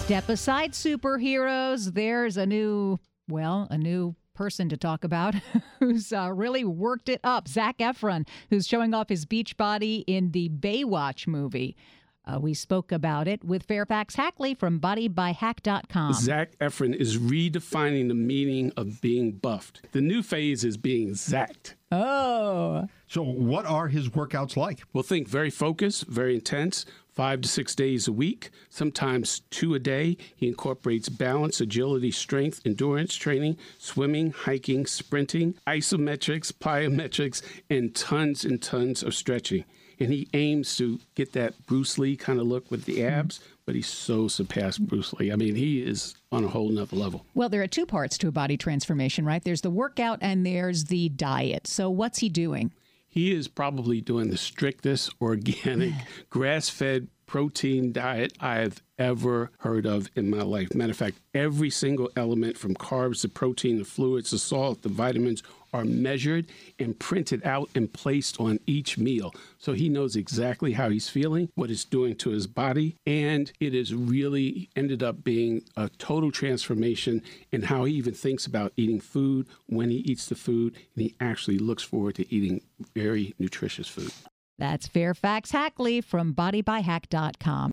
Step aside, superheroes. There's a new person to talk about who's really worked it up. Zac Efron, who's showing off his beach body in the Baywatch movie. We spoke about it with Fairfax Hackley from BodyByHack.com. Zac Efron is redefining the meaning of being buffed. The new phase is being zacked. Oh. So what are his workouts like? Well, think very focused, very intense, 5 to 6 days a week, sometimes 2 a day. He incorporates balance, agility, strength, endurance training, swimming, hiking, sprinting, isometrics, plyometrics, and tons of stretching. And he aims to get that Bruce Lee kind of look with the abs, but he's so surpassed Bruce Lee. I mean, he is on a whole nother level. Well, there are two parts to a body transformation, right? There's the workout and there's the diet. So what's he doing? He is probably doing the strictest organic, grass-fed protein diet I've ever heard of in my life. Matter of fact, every single element from carbs to protein to fluids to salt to vitamins are measured and printed out and placed on each meal. So he knows exactly how he's feeling, what it's doing to his body, and it has really ended up being a total transformation in how he even thinks about eating food, when he eats the food, and he actually looks forward to eating very nutritious food. That's Fairfax Hackley from BodyByHack.com.